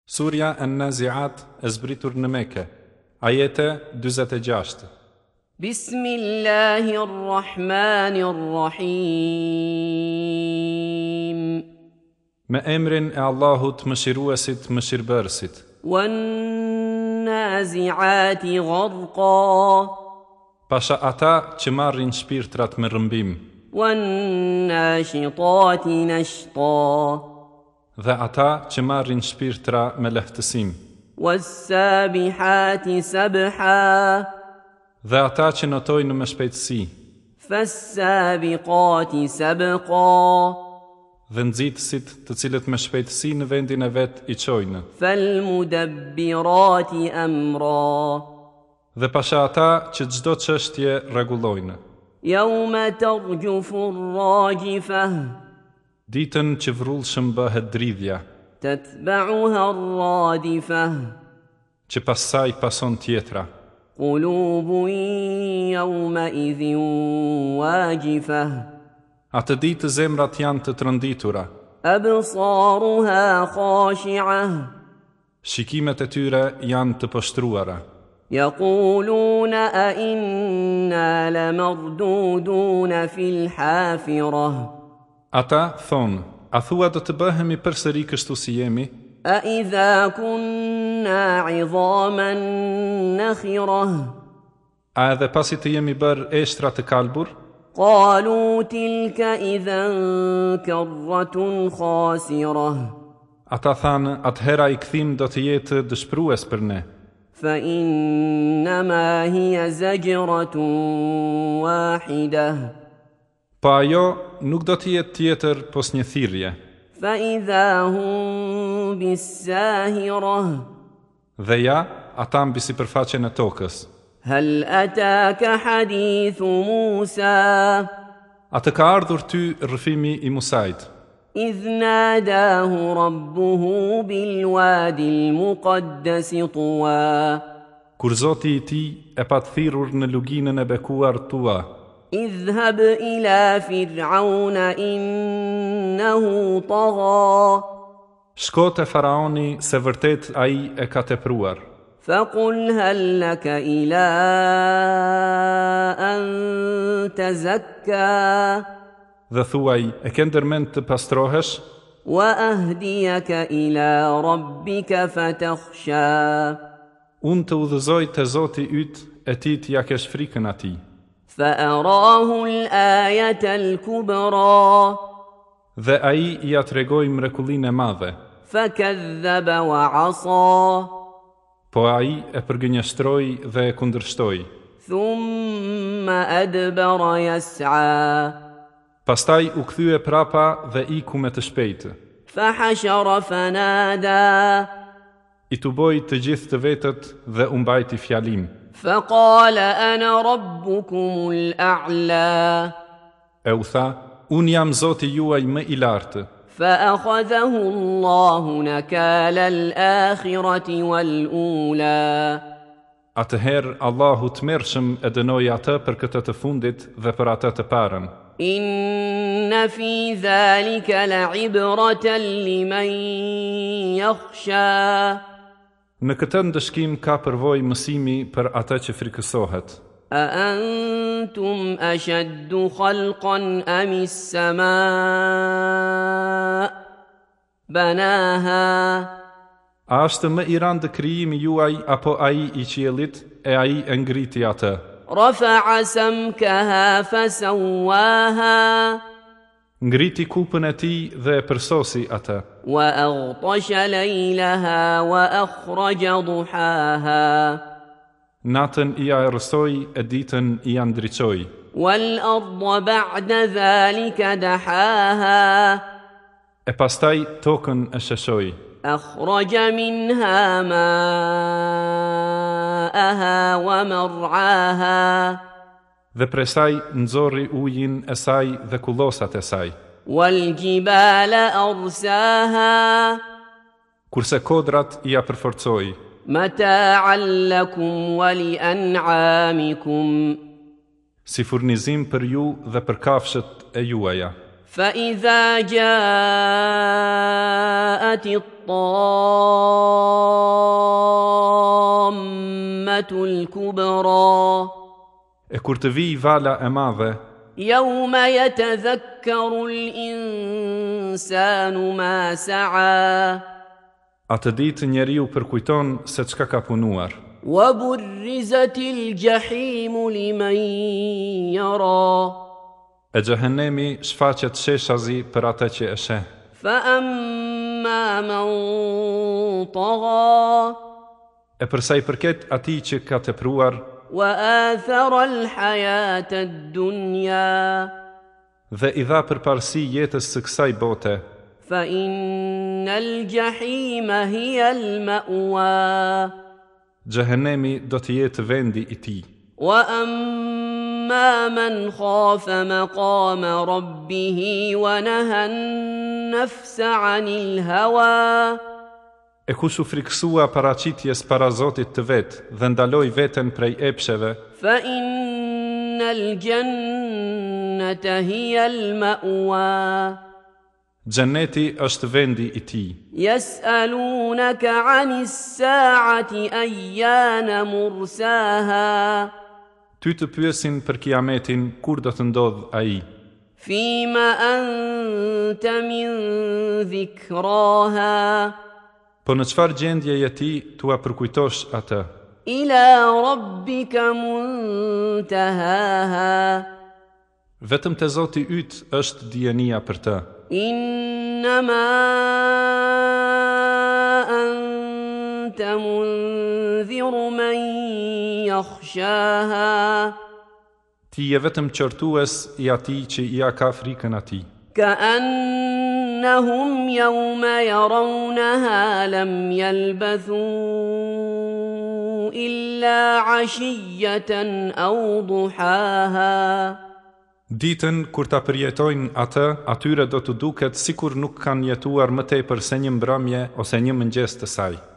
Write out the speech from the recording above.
Surja An-Nazi'at e zbritur në Mekë, ajete 46. Bismillahirrahmanirrahim. Me emrin e Allahut mëshiruesit mëshirbërësit. Wan-nazi'ati gharqa. Pasha ata që marrin shpirtrat me rrëmbim, Wan-nashitati nashta. dhe ata që marrin shpirtra me lehtësim, Was-sabihati sabha. dhe ata që notojnë me shpejtësi, Fas-sabiqati sabqa. dhe nxitësit të cilët me shpejtësi në vendin e vet i çojnë, Fal-mudabbirati amra. dhe pasha ata që çdo çështje rregullojnë. Yawma tarjufu ar-rajifah. Ditën që vrullshëm bëhet dridhja, Tatba'uha ar-radifah. që pas saj pason tjetra. Qulubun yawma'idhin wajifah. Atë ditë zemrat janë të trënditura, Absaruha khashi'ah. shikimet e tyre janë të poshtruara. Yaquluna a inna lamarduduna fil hafirah. Ata thonë, a thua do të bëhemi përsëri kështu si jemi? A idha kunna 'idhaman nakhirah. A edhe pasi të jemi bërë eshtra të kalbur? Qalu tilka idhan karratun khasirah. Ata thanë, atëhera i kthim do të jetë dëshpërues për ne. Fa innama hiya zajratun wahidah. Po ajo nuk do të jetë tjetër pos një thirrje, Fa idha hum bis-sahirah. dhe ja, ata mbi sipërfaqen e tokës. Hal ataka hadithu Musa. A të ka ardhur ty rrëfimi i Musait, إذ ناداه ربه بالوادي المقدس طوى kur Zoti i tij e pa të thirrur në luginën e bekuar Tua. اذهب إلى فرعون إنه طغى Shko te faraoni se vërtet ai e ka tepruar. فقل هل لك إلى أن تزكى Dhe thuaj, e ke ndërmend të pastrohesh? وأهديك إلى ربك فتخشى Unë të udhëzoj te Zoti yt, e ti t'ja kesh frikën atij. فأراه الآية الكبرى Dhe ai ja tregoi mrekullinë e madhe, فكذب وعصى po ai e përgënjeshtroi dhe e kundërshtoi. ثم أدبر يسعى Pastaj u kthye prapa dhe iku me të shpejtë. فحشر فنادى I tuboi të gjithë të vetët dhe u mbajti fjalim. فقال أنا ربكم الأعلى E u tha, unë jam Zoti juaj më i lartë. فأخذه الله نكال الآخرة والأولى Atëherë Allahu tmerrshëm e dënoi atë për këtë të fundit dhe për atë të parën. إن في ذلك لعبرة لمن يخشى Në këtë ndëshkim ka përvojë mësimi për atë që frikësohet. أأنتم أشد خلقا أم السماء بناها A është më i randë krijimi juaj apo ai i qiellit e ai e ngriti atë? رفع سمكها فسواها Ngriti kupën e tij dhe e përsosi atë. وأغطش ليلها وأخرج ضحاها Natën i erësoi e ditën i andriçoi. والأرض بعد ذلك دحاها E pastaj tokën e sheshoi. أخرج منها ماءها ومرعاها Dhe prej saj nxorri ujin e saj dhe kullosat e saj. والجبال أرساها Kurse kodrat i ja përforcoi, متاعا لكم ولأنعامكم si furnizim për ju dhe për kafshët e juaja. فإذا جاءت جاءت الطامة الكبرى E kur të vijë vala e madhe, يوم يتذكر الإنسان ما سعى atë ditë njeriu përkujton se çka ka punuar. وبرزت الجحيم لمن يرى E xhehenemi shfaqet sheshazi për atë që e sheh. فأما من طغى E përsa i përket atij që ka tepruar وآثر الحياة الدنيا dhe i dha përparësi jetës së kësaj bote, فإن الجحيم هي المأوى xhehenemi do të jetë vendi i tij. وأما من خاف مقام ربه ونهى النفس عن الهوى E kush u friksua paraqitjes para Zotit të vet dhe ndaloi veten prej epsheve, فإن الجنة هي المأوى xheneti është vendi i tij. يسألونك عن الساعة أيان مرساها Ty të pyesin për kiametin, kur do të ndodh ai? فيم أنت من ذكراها Po në çfarë gjendje je ti tua përkujtosh atë? إلى ربك منتهاها Vetëm te Zoti yt është dijenia për të. إنما أنت منذر من يخشاها Ti je vetëm qortues i atij që ja ka frikën atij. كأنهم يوم يرونها لم يلبثوا إلا عشية أو ضحاها Ditën kur ta përjetojnë atë, atyre do të duket sikur nuk kanë jetuar më tepër se një mbrëmje ose një mëngjes të saj.